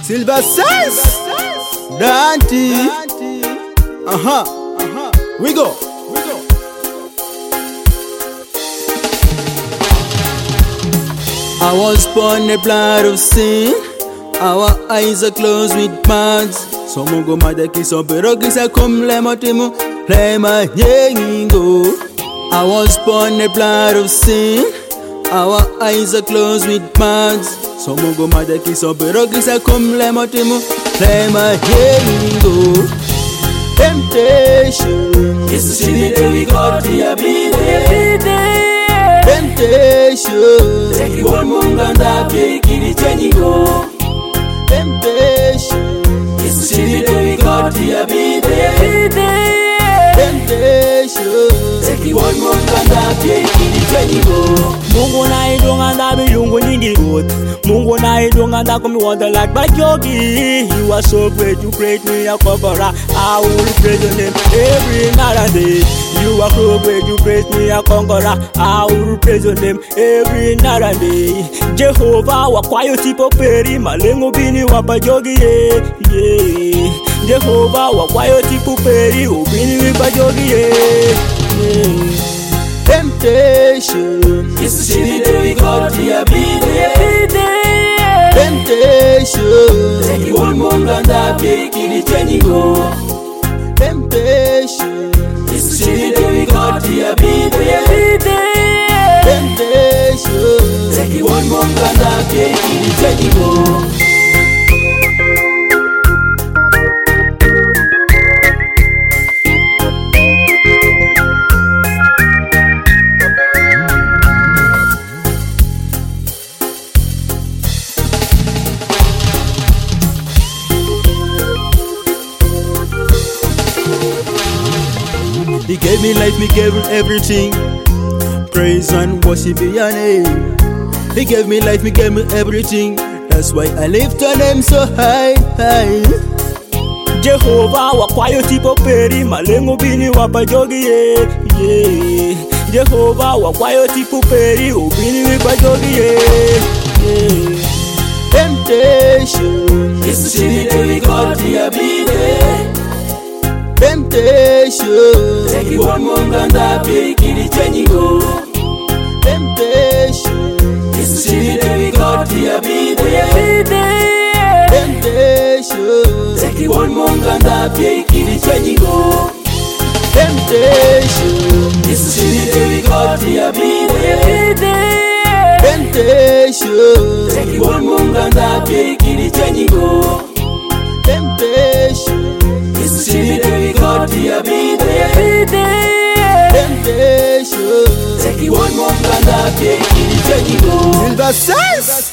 Silver Sense, Dante. We go. I was born a blood of sin. Our eyes are closed with pads. Some go mad kiss up pero kisa come lemotimo lema yengo. I was born a blood of sin. Our eyes are closed with pads. Some go mad kiss up pero kisa come lemotimo lema yengo. Temptation is the city that we got to be there. Temptation take one munganda pekini chanyigo. Temptation is the city that we got to be there. Temptation take one munganda pekini chanyigo. Mungu na idonga na biyungu nindi good. Mungu na idonga na come wonder like Bajogi. You are so great, you create me a conqueror. I will praise your name every night and day. You are so great, you praise me a conqueror. I will praise your name every night and day. Jehovah wakwayo tipo peri malengo bini wa Bajogi yeah. Jehovah wakwayo tipo peri ubini wa Bajogi yeah. Temptation is the city that we got to be there. Temptation take one munganda pekini chanyigo. Temptation is the city that we got to be there. Temptation take one munganda pekini chanyigo. He gave me life, he gave me everything. Praise and worship your name. He gave me life, he gave me everything. That's why I lift your name so high, high. Jehovah wakwayo tipo peri malengo bini wa Bajogi yeah. Jehovah wakwayo tipo peri ubini wa Bajogi yeah. Temptation is the city that we got to be there. Temptation take one munganda pekini chanyigo. Temptation is the city that we got to be there. Temptation take one munganda pekini chanyigo. Temptation is the city that we got to be there. Temptation take one munganda pekini chanyigo. Temptation is the city that we got to be there. Temptation take one munganda pekini chanyigo. Silver Sense.